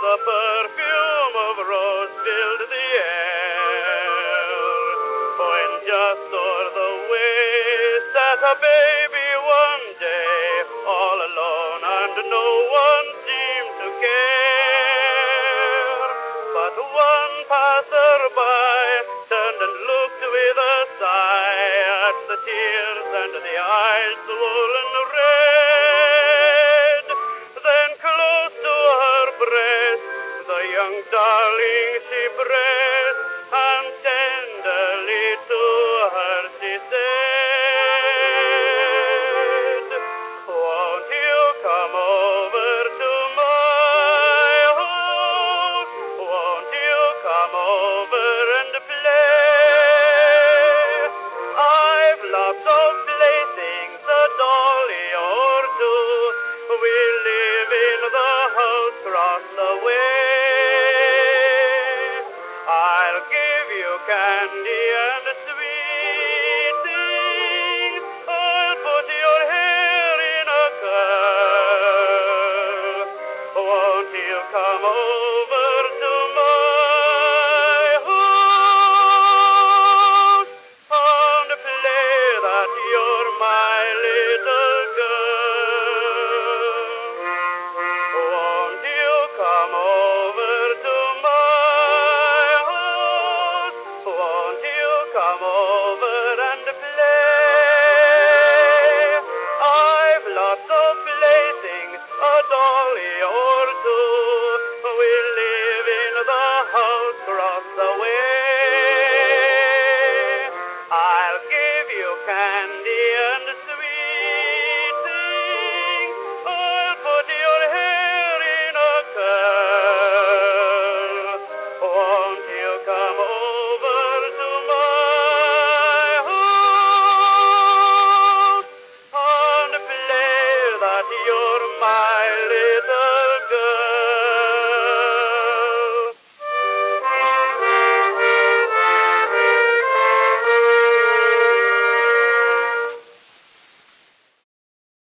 the perfume of rose filled the air. When just o'er the way sat a baby one day, all alone and no one seemed to care. But one passer-by turned and looked with a sigh at the tears and the eyes swollen red. Then close to her breast the young darling she pressed, and tenderly to her she said, "Won't you come over to my house? Won't you come over and play? I've lots of playthings, a dolly or two. We live in the house across the way. I'll give you candy and sweet things. I'll put your hair in a curl. Won't you come over to my house and play that you're my little girl? Won't you come over to my house? Won't you come over and play? I've lots of playthings, a dolly or two. We live in the house across the way. I'll give you candy and sweet